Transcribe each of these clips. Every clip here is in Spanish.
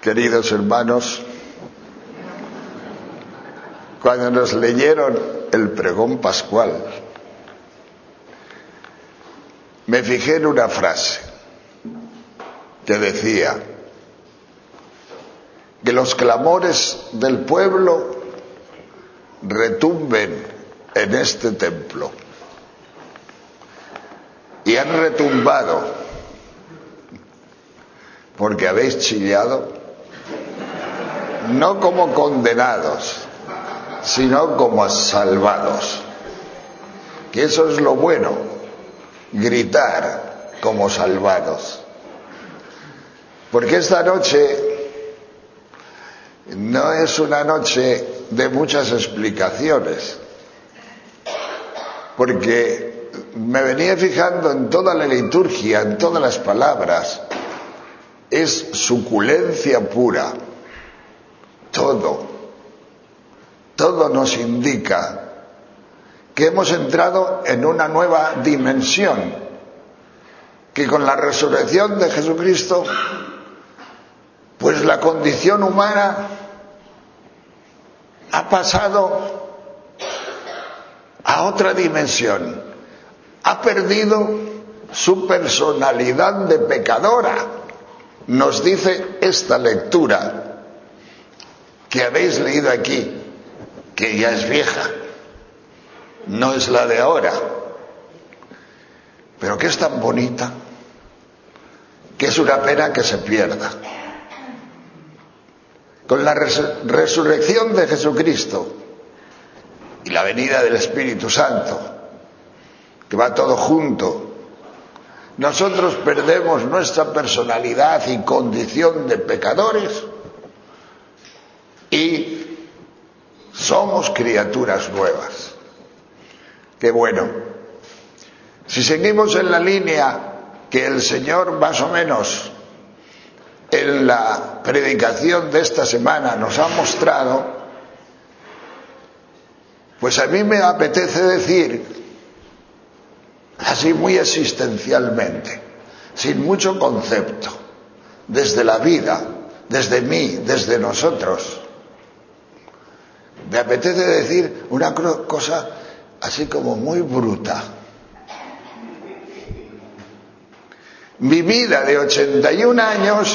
Queridos hermanos, cuando nos leyeron el pregón pascual, me fijé en una frase que decía que los clamores del pueblo retumben en este templo. Y han retumbado porque habéis chillado, no como condenados, sino como salvados. Que eso es lo bueno, gritar como salvados. Porque esta noche no es una noche de muchas explicaciones, porque me venía fijando en toda la liturgia, en todas las palabras, es suculencia pura. Todo nos indica que hemos entrado en una nueva dimensión, que con la resurrección de Jesucristo, pues la condición humana ha pasado a otra dimensión, ha perdido su personalidad de pecadora. Nos dice esta lectura que habéis leído aquí, que ya es vieja, no es la de ahora, pero que es tan bonita, que es una pena que se pierda. Con la resurrección de Jesucristo y la venida del Espíritu Santo, que va todo junto, nosotros perdemos nuestra personalidad y condición de pecadores y somos criaturas nuevas. Qué bueno. Si seguimos en la línea que el Señor más o menos en la predicación de esta semana nos ha mostrado, pues a mí me apetece decir, así muy existencialmente, sin mucho concepto, desde la vida, desde mí, desde nosotros, me apetece decir una cosa así como muy bruta. Mi vida de 81 años,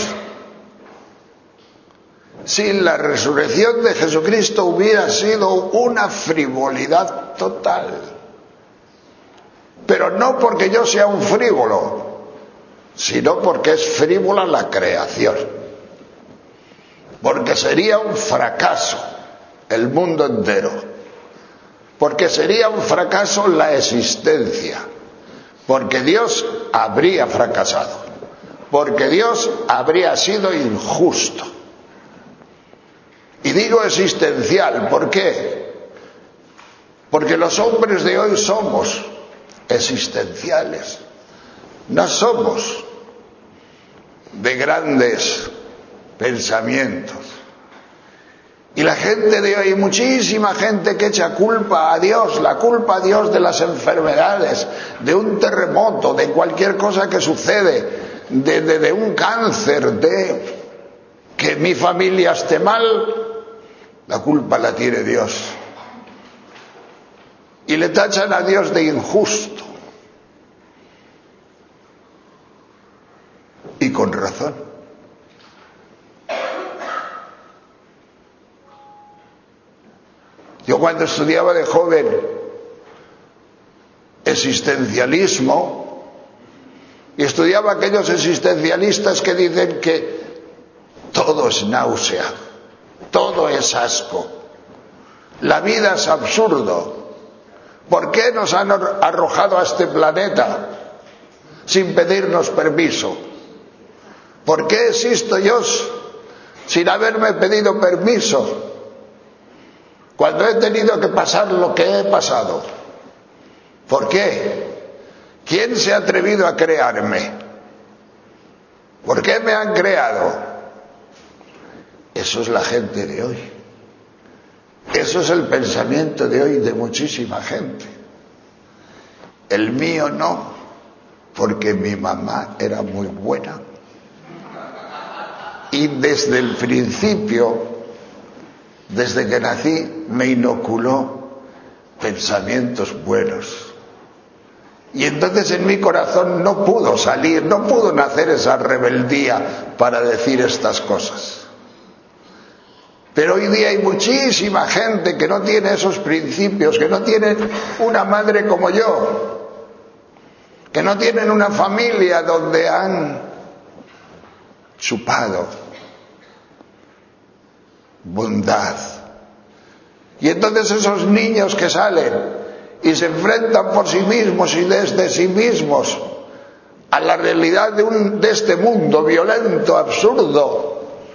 sin la resurrección de Jesucristo, hubiera sido una frivolidad total. Pero no porque yo sea un frívolo, sino porque es frívola la creación. Porque sería un fracaso el mundo entero. Porque sería un fracaso la existencia. Porque Dios habría fracasado. Porque Dios habría sido injusto. Y digo existencial, ¿por qué? Porque los hombres de hoy somos existenciales. No somos de grandes pensamientos. Y la gente de hoy, muchísima gente que echa culpa a Dios, la culpa a Dios de las enfermedades, de un terremoto, de cualquier cosa que sucede, de un cáncer, de que mi familia esté mal, la culpa la tiene Dios. Y le tachan a Dios de injusto. Y con razón. Yo cuando estudiaba de joven existencialismo, y estudiaba aquellos existencialistas que dicen que todo es náusea, todo es asco, la vida es absurdo. ¿Por qué nos han arrojado a este planeta sin pedirnos permiso? ¿Por qué existo yo sin haberme pedido permiso cuando he tenido que pasar lo que he pasado? ¿Por qué? ¿Quién se ha atrevido a crearme? ¿Por qué me han creado? Eso es la gente de hoy. Eso es el pensamiento de hoy de muchísima gente. El mío no, porque mi mamá era muy buena y desde el principio, desde que nací, me inoculó pensamientos buenos. Y entonces en mi corazón no pudo salir, no pudo nacer esa rebeldía para decir estas cosas. Pero hoy día hay muchísima gente que no tiene esos principios, que no tienen una madre como yo, que no tienen una familia donde han chupado bondad. Y entonces esos niños que salen y se enfrentan por sí mismos y desde sí mismos a la realidad de este mundo violento, absurdo,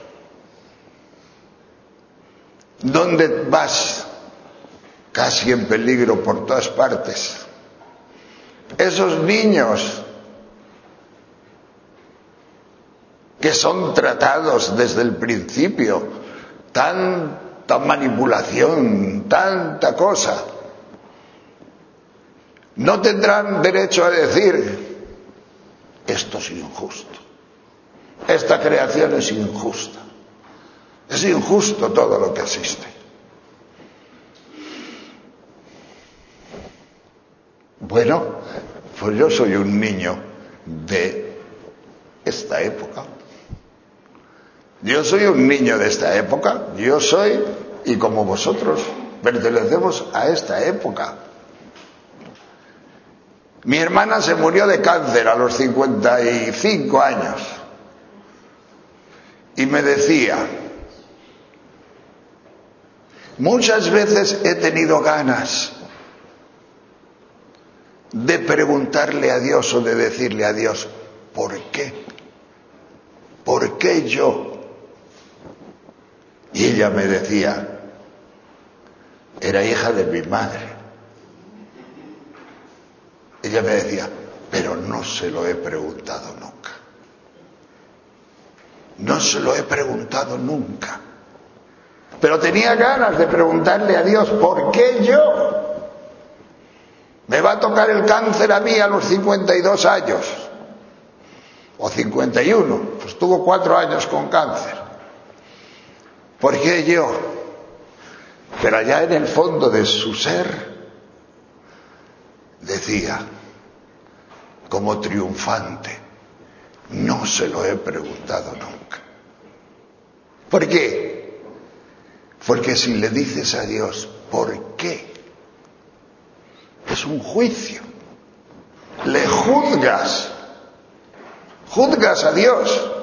donde vas casi en peligro por todas partes. Esos niños que son tratados desde el principio, tanta manipulación, tanta cosa, no tendrán derecho a decir: esto es injusto, esta creación es injusta, es injusto todo lo que existe. Bueno, pues yo soy un niño de esta época. Yo soy un niño de esta época. Yo soy, y como vosotros, pertenecemos a esta época. Mi hermana se murió de cáncer a los 55 años. Y me decía: muchas veces he tenido ganas de preguntarle a Dios o de decirle a Dios: ¿por qué? ¿Por qué yo? Y ella me decía: era hija de mi madre. Ella me decía: pero no se lo he preguntado nunca. No se lo he preguntado nunca. Pero tenía ganas de preguntarle a Dios: ¿por qué yo? ¿Me va a tocar el cáncer a mí a los 52 años? O 51, pues tuvo 4 años con cáncer. ¿Por qué yo? Pero allá en el fondo de su ser decía, como triunfante: no se lo he preguntado nunca. ¿Por qué? Porque si le dices a Dios ¿por qué?, es un juicio. Le juzgas a Dios,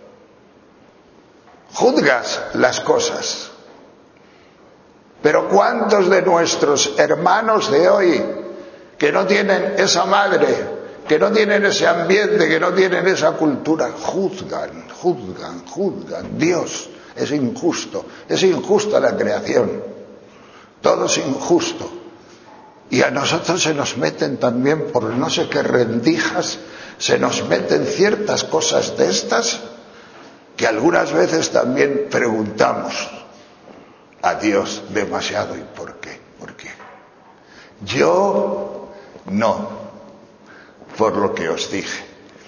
juzgas las cosas. Pero ¿cuántos de nuestros hermanos de hoy que no tienen esa madre, que no tienen ese ambiente, que no tienen esa cultura, juzgan? Dios es injusta la creación, todo es injusto. Y a nosotros se nos meten también por no sé qué rendijas, se nos meten ciertas cosas de estas que algunas veces también preguntamos a Dios demasiado: ¿y por qué? ¿Por qué? Yo no, por lo que os dije.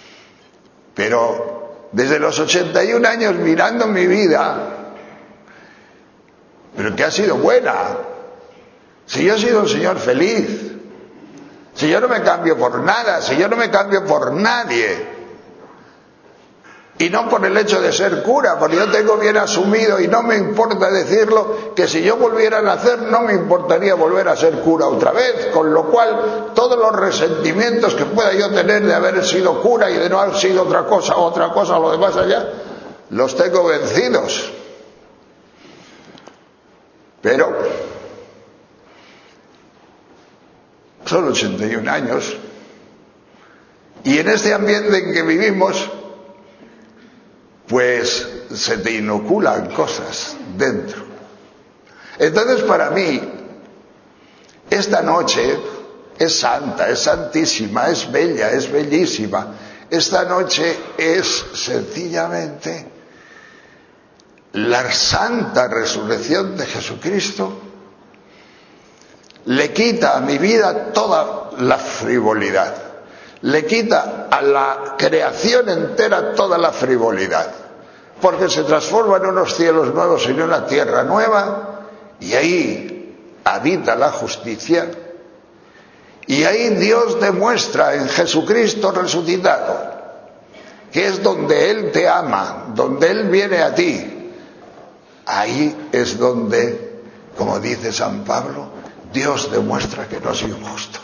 Pero desde los 81 años mirando mi vida, pero que ha sido buena. Si yo he sido un señor feliz, si yo no me cambio por nada, si yo no me cambio por nadie, y no por el hecho de ser cura, porque yo tengo bien asumido, y no me importa decirlo, que si yo volviera a nacer no me importaría volver a ser cura otra vez, con lo cual todos los resentimientos que pueda yo tener de haber sido cura y de no haber sido otra cosa, lo demás allá, los tengo vencidos. Pero son 81 años y en este ambiente en que vivimos, pues se te inoculan cosas dentro. Entonces, para mí esta noche es santa, es santísima, es bella, es bellísima. Esta noche es sencillamente la santa resurrección de Jesucristo. Le quita a mi vida toda la frivolidad, le quita a la creación entera toda la frivolidad, porque se transforma en unos cielos nuevos y en una tierra nueva, y ahí habita la justicia, y ahí Dios demuestra en Jesucristo resucitado, que es donde Él te ama, donde Él viene a ti. Ahí es donde, como dice San Pablo, Dios demuestra que no es injusto.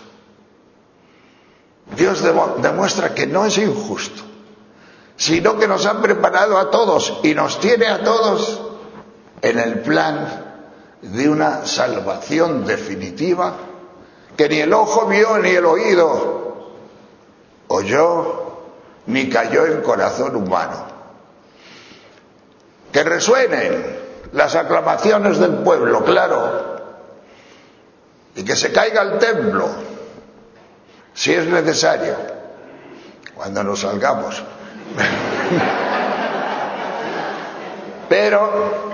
Dios demuestra que no es injusto, sino que nos ha preparado a todos y nos tiene a todos en el plan de una salvación definitiva que ni el ojo vio, ni el oído oyó, ni cayó en corazón humano. Que resuenen las aclamaciones del pueblo, claro, y que se caiga el templo, si es necesario, cuando nos salgamos. Pero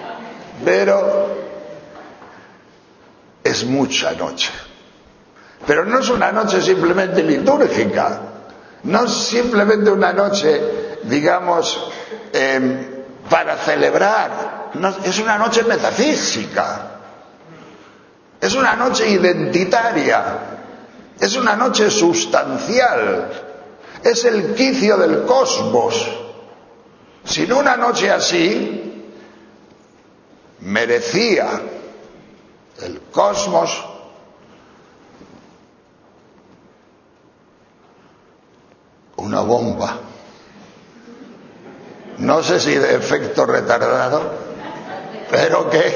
es mucha noche. Pero no es una noche simplemente litúrgica, no es simplemente una noche, digamos, para celebrar, no, es una noche metafísica, es una noche identitaria, es una noche sustancial, es el quicio del cosmos. Sin una noche así, merecía el cosmos una bomba. No sé si de efecto retardado, pero que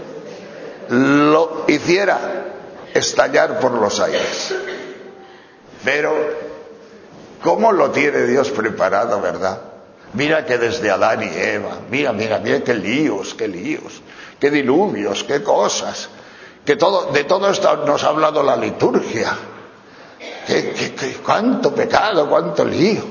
lo hiciera estallar por los aires. Pero, ¿cómo lo tiene Dios preparado, verdad? Mira que desde Adán y Eva, mira qué líos, qué diluvios, qué cosas, de todo esto nos ha hablado la liturgia. Cuánto pecado, cuánto lío.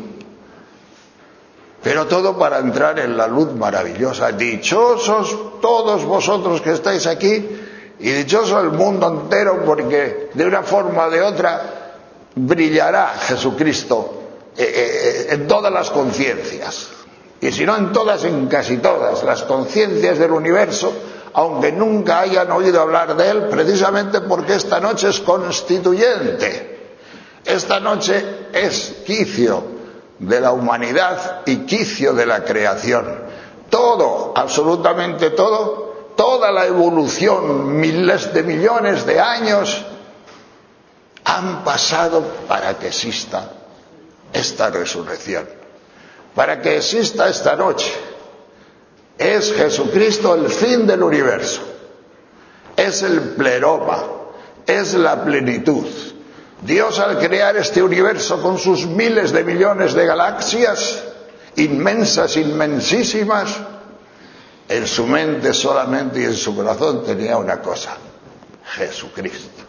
Pero todo para entrar en la luz maravillosa. Dichosos todos vosotros que estáis aquí, y dichoso el mundo entero, porque de una forma o de otra brillará Jesucristo en todas las conciencias. Y si no en todas, en casi todas las conciencias del universo, aunque nunca hayan oído hablar de Él, precisamente porque esta noche es constituyente. Esta noche es quicio de la humanidad y quicio de la creación. Todo, absolutamente todo, toda la evolución, miles de millones de años, han pasado para que exista esta resurrección, para que exista esta noche. Es Jesucristo el fin del universo, es el pleroma, es la plenitud. Dios, al crear este universo con sus miles de millones de galaxias, inmensas, inmensísimas, en su mente solamente y en su corazón tenía una cosa: Jesucristo,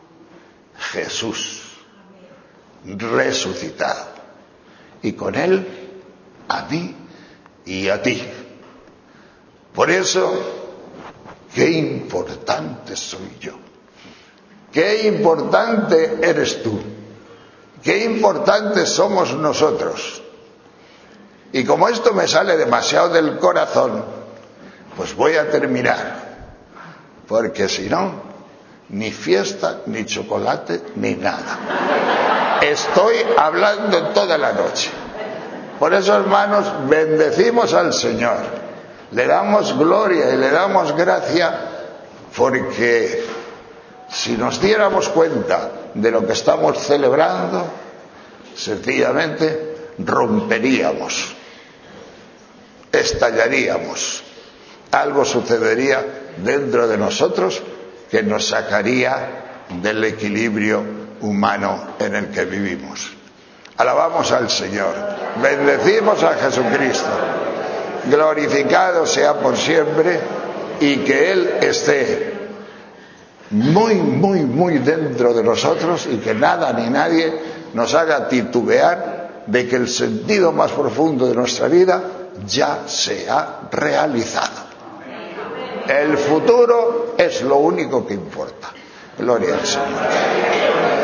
Jesús resucitado, y con Él a mí y a ti. Por eso, qué importante soy yo. Qué importante eres tú, qué importantes somos nosotros. Y como esto me sale demasiado del corazón, pues voy a terminar, porque si no, ni fiesta, ni chocolate, ni nada. Estoy hablando toda la noche. Por eso, hermanos, bendecimos al Señor, le damos gloria y le damos gracia, porque si nos diéramos cuenta de lo que estamos celebrando, sencillamente romperíamos, estallaríamos. Algo sucedería dentro de nosotros que nos sacaría del equilibrio humano en el que vivimos. Alabamos al Señor, bendecimos a Jesucristo, glorificado sea por siempre, y que Él esté muy, muy, muy dentro de nosotros, y que nada ni nadie nos haga titubear de que el sentido más profundo de nuestra vida ya se ha realizado. El futuro es lo único que importa. Gloria al Señor.